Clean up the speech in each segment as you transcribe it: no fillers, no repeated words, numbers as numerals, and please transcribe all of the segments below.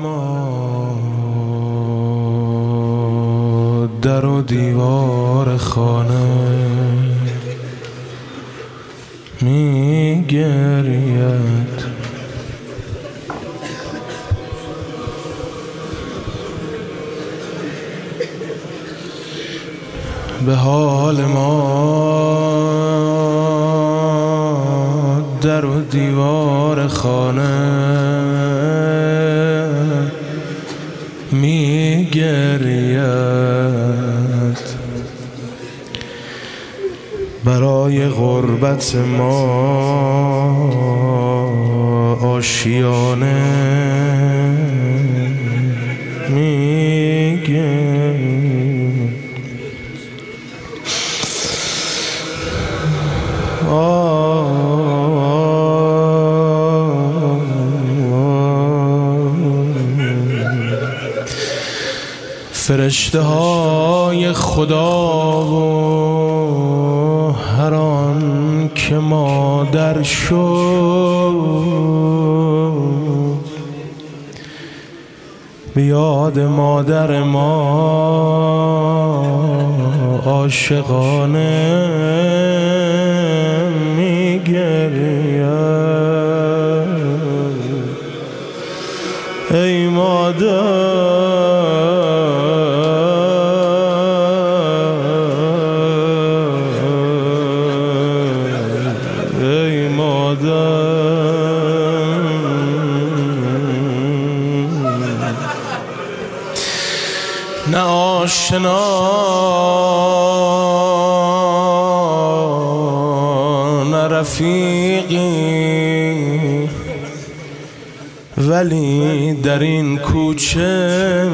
ما در و دیوار خانه می گرید، به حال ما در و دیوار خانه می گرید، برای غربت ما آشیانه می گرید. فرشته های خدا و هر آن که مادر شد، به یاد مادر ما عاشقانه می گرید. ای مادر، ای مادر، نه آشنا نه رفیقی، ولی در این کوچه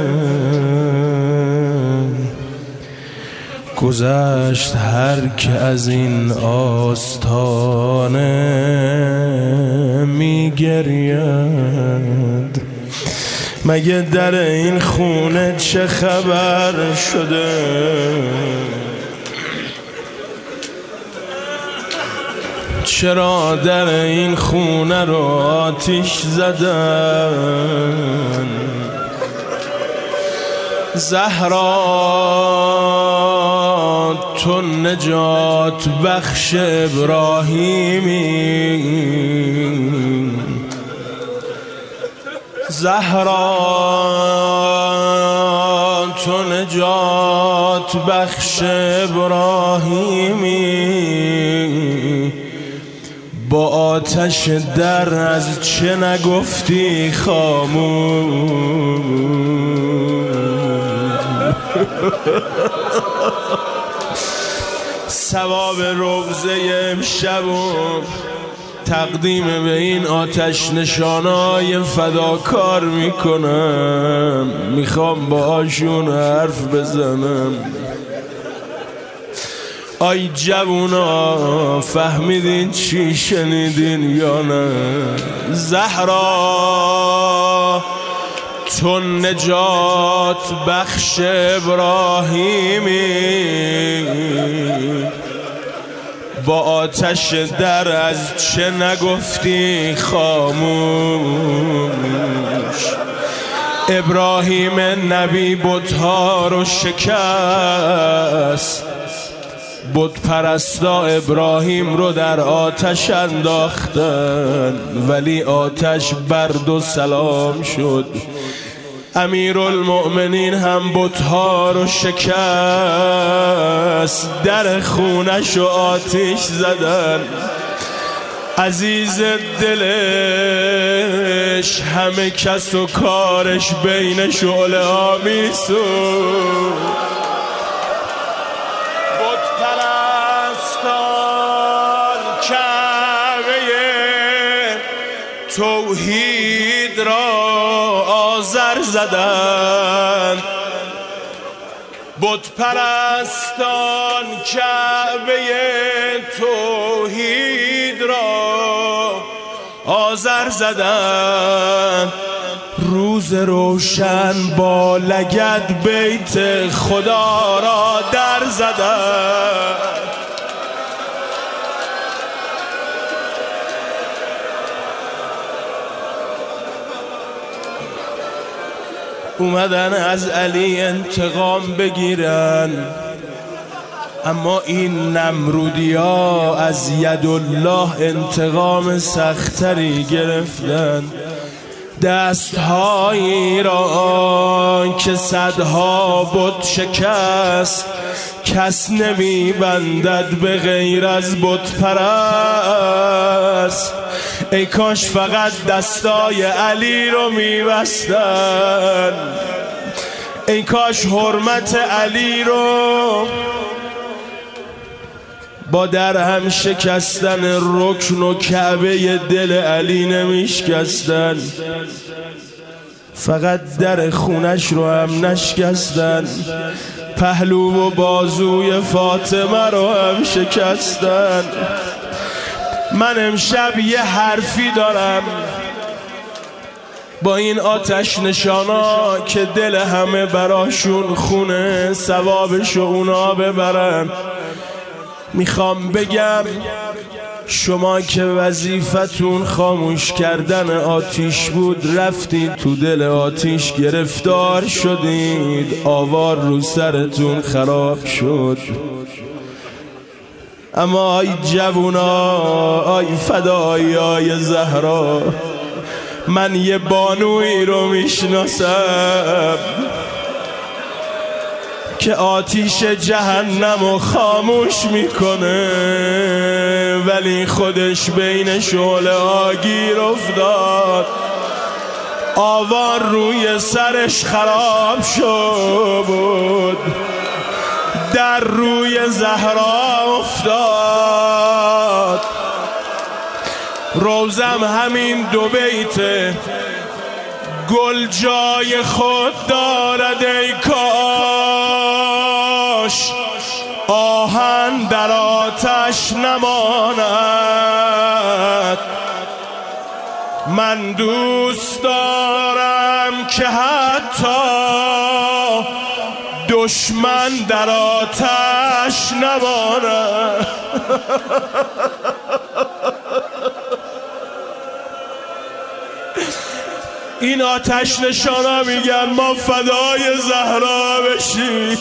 گذشت هر که از این آستانه می گرید. مگه در این خونه چه خبر شده؟ چرا در این خونه رو آتش زدن؟ زهرا تو نجات بخش ابراهیمی، زهرا تو نجات بخش ابراهیمی، با آتش در از چه نگفتی خاموش؟ ثواب روزه امشب تقدیم به این آتش نشانای فداکار میکنم. میخوام باهاشون حرف بزنم. آی جوونا، فهمیدین چی شنیدین یا نه؟ زهرا تو نجات بخش ابراهیمی، با آتش در از چه نگفتی خاموش؟ ابراهیم نبی بت‌ها رو شکست، بت پرستا ابراهیم رو در آتش انداختن، ولی آتش برد و سلام شد. امیرالمؤمنین هم بت‌ها رو شکست، در خونش و آتش زدن. عزیز دلش همه کس و کارش بین شعله ها میسود. بت پرستان کعبه توحید را آذر زدن، بت پرستان کعبه توحید را آذر زدن. روز روشن با لگد بیت خدا را در زدن. اومدن از علی انتقام بگیرن، اما این نمرودیا از یدالله انتقام سختری گرفتن. دستهایی را که صدها بت شکست کس نمی بندد به غیر از بت پرست. ای کاش فقط دستای علی رو می بستن، ای کاش حرمت علی رو با در هم شکستن رکن و کعبه دل علی نمیشکستن، فقط در خونش رو هم نشکستن، پهلو و بازوی فاطمه رو هم شکستن. من امشب یه حرفی دارم با این آتش نشانا که دل همه براشون خونه، ثوابشو اونا ببرن. میخوام بگم شما که وظیفتون خاموش کردن آتیش بود، رفتید تو دل آتیش گرفتار شدید، آوار رو سرتون خراب شد. اما آی جوونا، آی فدایای زهرا، من یه بانوی رو میشناسم که آتیش جهنم رو خاموش میکنه، ولی خودش بین شعله آگیر افتاد، آوار روی سرش خراب شد، در روی زهرا افتاد. روزم همین دو بیته، گل جای خود دارد ای کاش آهن در آتش نماند. من دوست دارم که حتی دشمن در آتش نماند. این آتش نشانا میگن ما فدای زهرا بشیم.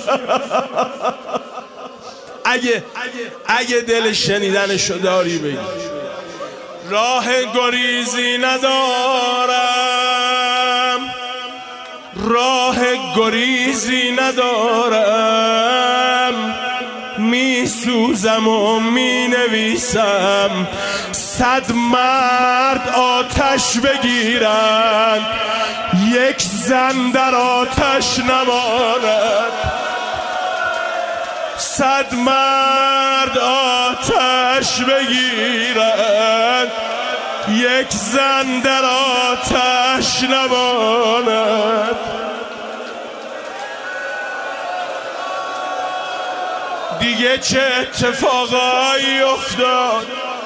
اگه دل شنیدنشو داری بگی. راه گریزی ندارم، راه گریزی ندارم، می سوزم و می نویسم، 100 مرد آتش بگیرند، یک زن در آتش نماند. 100 مرد آتش بگیرند، یک زن در آتش نماند. دیگه چه اتفاقایی افتاد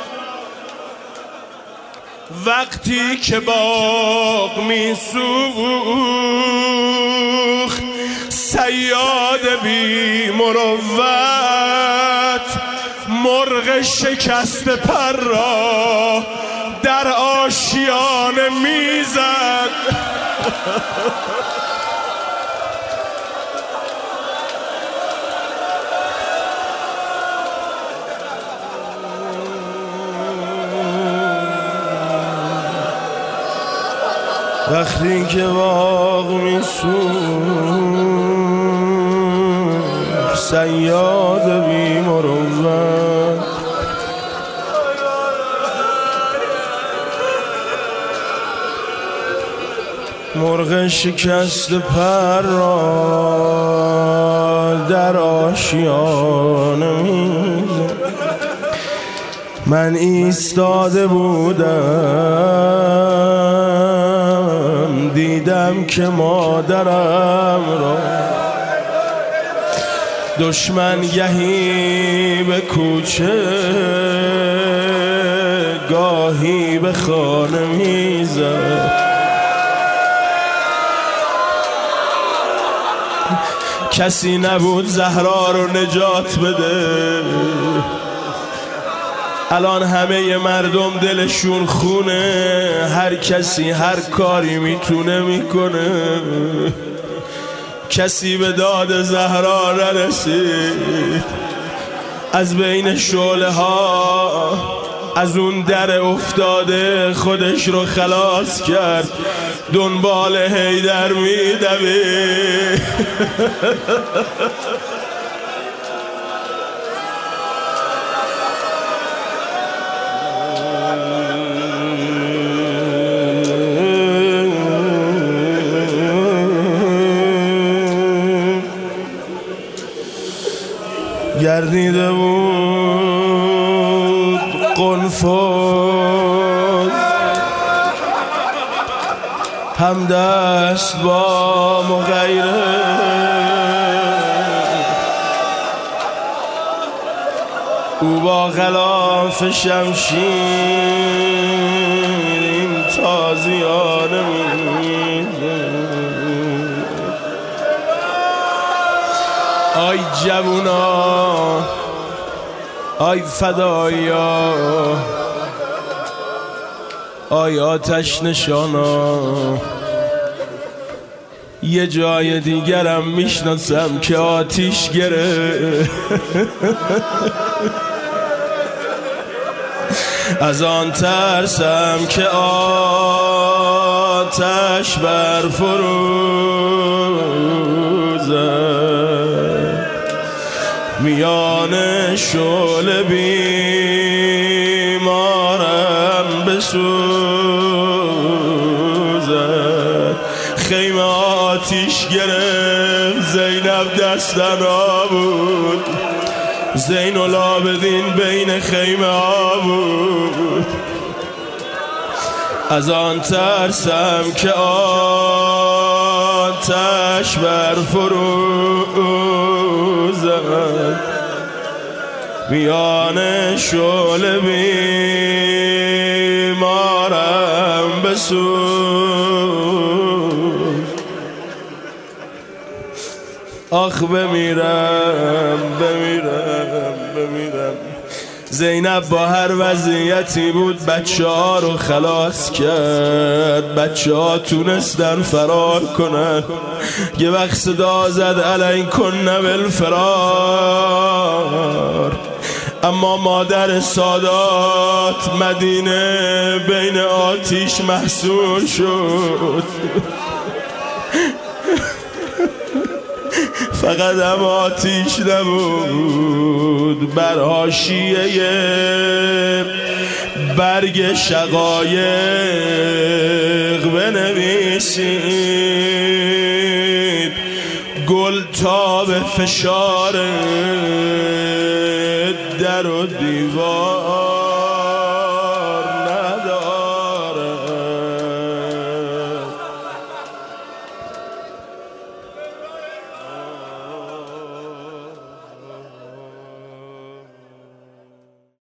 وقتی که باغ می سوخت؟ صیاد بی مروت مرغ شکست پر را در آشیانه میزد. وقتی که باغ میسوخت، صیاد بی مروت مرغ شکست پر را در آشیانه میزد. من ایستاده بودم، دیدم که مادرم را دشمن گهی به کوچه گاهی به خانه میزد. کسی نبود زهرا رو نجات بده. الان همه مردم دلشون خونه، هر کسی هر کاری میتونه میکنه. کسی به داد زهرا نرسید، از بین شعله ها از اون در افتاده خودش رو خلاص کرد، دنبال حیدر میدوید. گردیده بود قنفذ همدست با مغیره، او با غلاف شمشیر این تازیانه میزه. آی جوونا، آی فدایا، آی آتش نشانا، یه جای دیگرم میشناسم که آتیش گره. از آن ترسم که آتش برفروزد، میان شعله بیمارم بسوزد. خیمه آتیش گرفت، زینب دستنا بود، زین العابدین بین خیمه ها بود. از آن ترسم که آتش برفروزد، میان شعله بیمارم بسوز. آخ بمیرم بمیرم بمیرم. زینب با هر وضعیتی بود بچه ها رو خلاص کرد، بچه ها تونستن فرار کنن. یه وقت صدا زد علیکن بالفرار، اما مادر سادات مدینه بین آتیش محصول شد. فقط هم آتیش نبود، بر حاشیه برگ شقایق بنویسید گل تا به فشار در و دیوار.